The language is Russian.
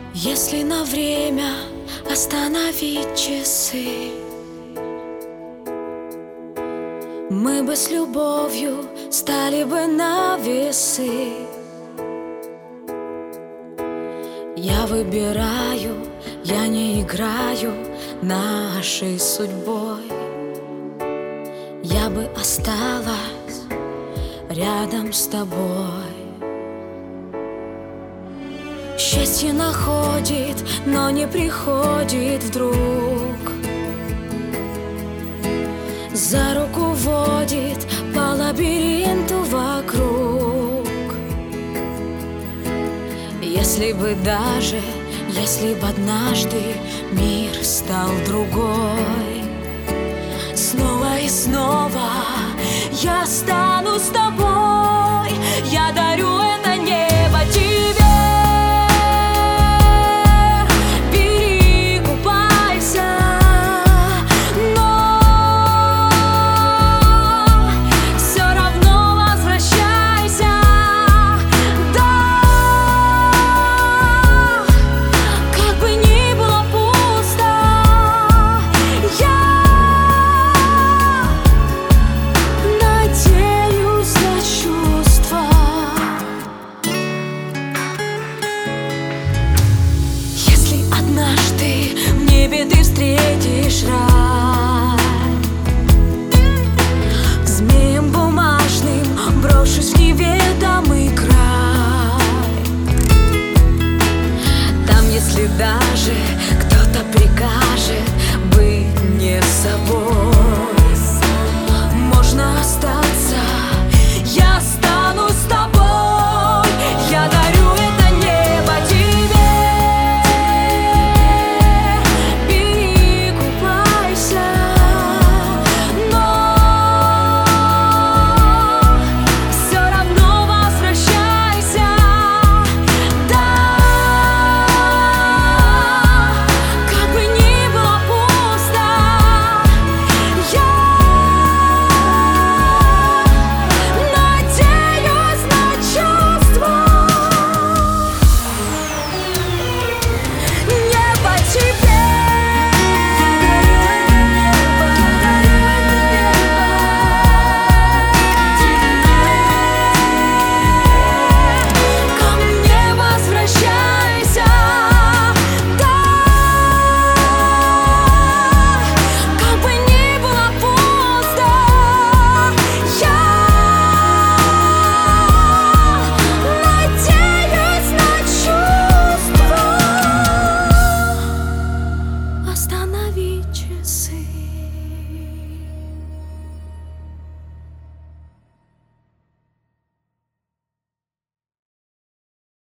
Если на время остановить часы, мы бы с любовью стали бы на весы. Я выбираю, я не играю нашей судьбой. Я бы осталась рядом с тобой. Счастье находит, но не приходит вдруг. За руку водит по лабиринту вокруг. Если бы однажды мир стал другой, снова и снова я стану с тобой. Я дарю это небо тебе. Ты встретишь рай, змеем бумажным брошусь в неведомый край. Там, если даже